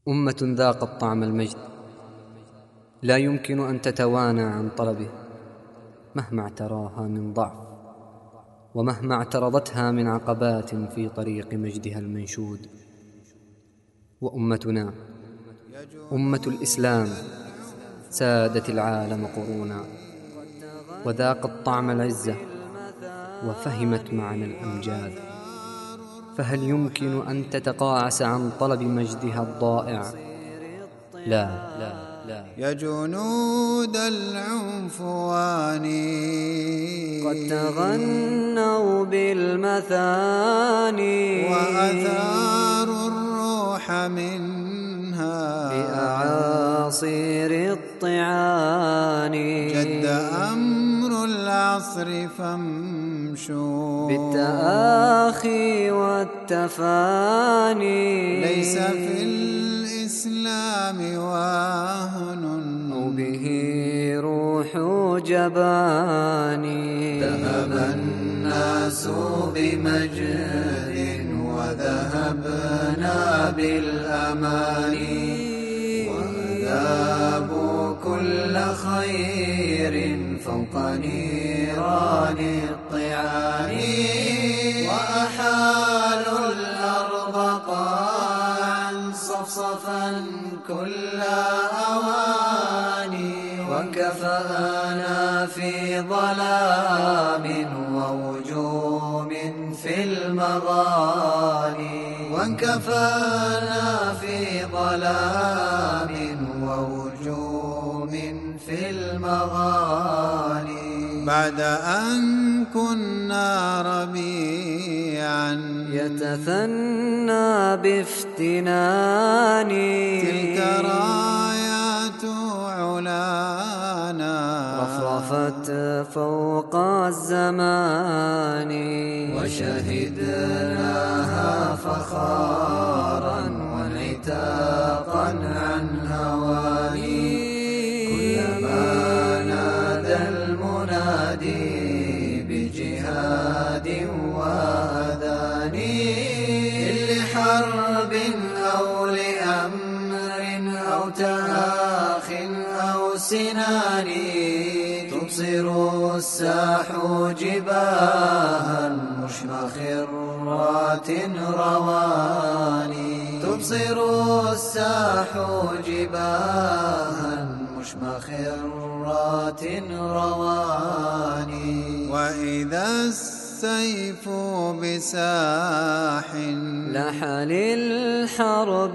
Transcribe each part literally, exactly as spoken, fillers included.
أمة ذاقت طعم المجد لا يمكن أن تتوانى عن طلبه مهما اعتراها من ضعف، ومهما اعترضتها من عقبات في طريق مجدها المنشود. وأمتنا أمة الإسلام سادت العالم قرونا، وذاقت طعم العزة وفهمت معنى الأمجاد، فهل يمكن أن تتقاعس عن طلب مجدها الضائع؟ لا لا لا. يا جنود العنفوان قد تغنوا بالمثاني، وأثاروا الروح منها بأعاصير الطعان. جد أمر العصر فامشوا بالتآخي والتفاني. ليس في الإسلام واهن به روح جباني. ذهب الناس بمجد وذهبنا بالأماني، وذابوا كل خير فوق نيران الطعان. وأحالوا الأرض قاعا صفصفا كل أواني، وكفانا في ظلام ووجوم في المغاني، وكفانا في ظلام ووجوم في المغاني. بعد أن كنا ربيعا يتثنى بافتناني، تلك رايات علانا رفرفت فوق الزمان. وشهدناها فخارا وانعتاقا عن هواني. كلما نادى المنادي بجهاد وأذان، لحرب أو لأمر أو تآخ أو سنان، تبصر الساح جباها مشمخرات رواني، تبصر الساح جباها مشمخرات رواني. وإذا السيف بساح لح للحرب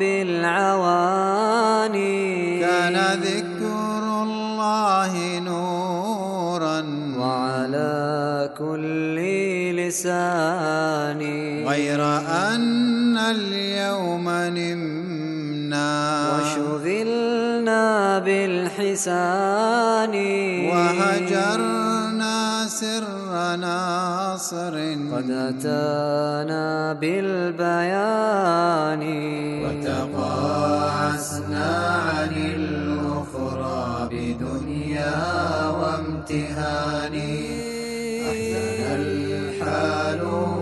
العواني، كان ذكر الله نورا وعلى كل لسان. غير أن اليوم نمنا وشغلنا بالحسان، وهجرنا سر ناصر قد أتانا بالبيان. وتقاعسنا عن الأخرى بدنيا وامتهان. أحزن الحال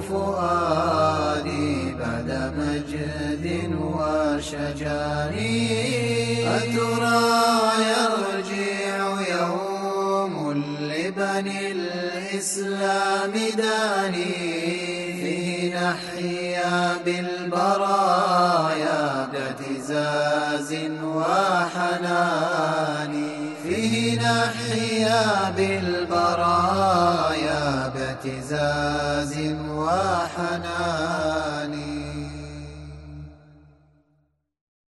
فؤادي بعد مجد وشجان. أترى يرجع يوم لبني الإسلام داني، فيه نحيا بالبرايا باعتزاز وحنان، فيه نحيا بالبرايا باعتزاز وحنان.